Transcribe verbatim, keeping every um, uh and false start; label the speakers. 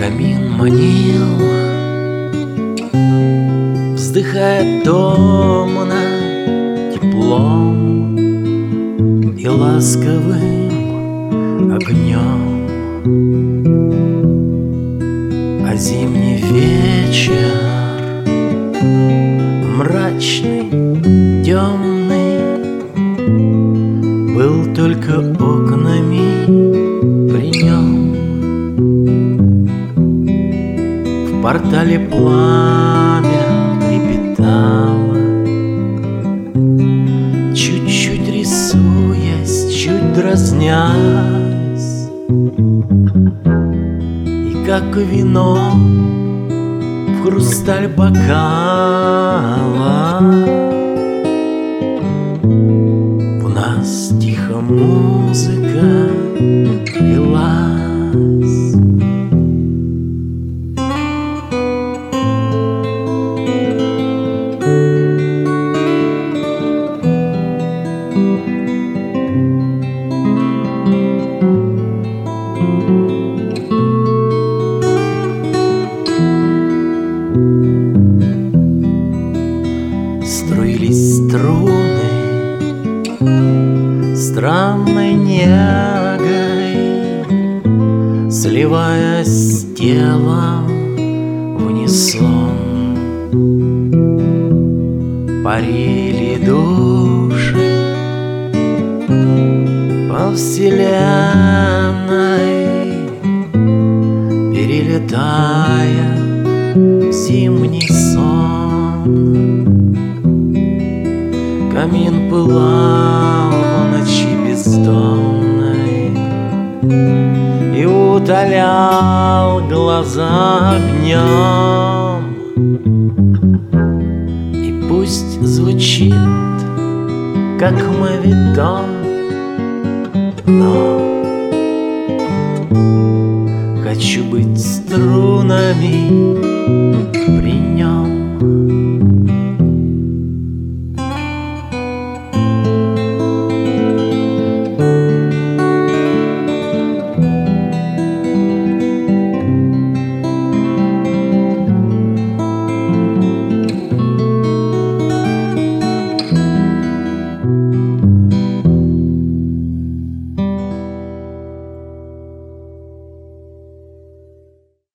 Speaker 1: Камин манил, вздыхая томно теплом и ласковым огнем. А зимний вечер мрачный, темный был только окнами при нем. В портале пламя трепетало, чуть-чуть рисуясь, чуть дразнясь, и как вино в хрусталь бокала у нас тихо музыка лилась. Струились струны странной негой, сливаясь с телом в унисон. Парили души по вселенной, перелетая в зимний сон. Камин пылал в ночи бездомной и утолял глаза огнем. И пусть звучит, как моветон, но хочу быть струнами при нем.